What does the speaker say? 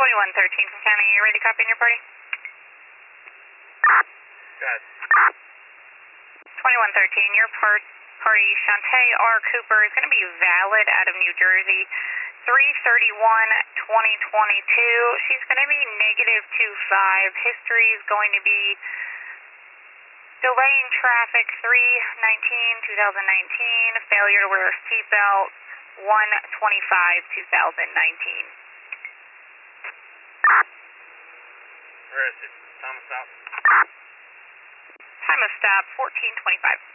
2113 from County, you ready to copy in your party? Good. 2113, your party, Shantae R. Cooper, is going to be valid out of New Jersey, 3/31/2022. She's going to be -25. History is going to be delaying traffic 3/19/2019, failure to wear a seatbelt 1/25/2019. Where is it? Time of stop? Time of stop 14:25.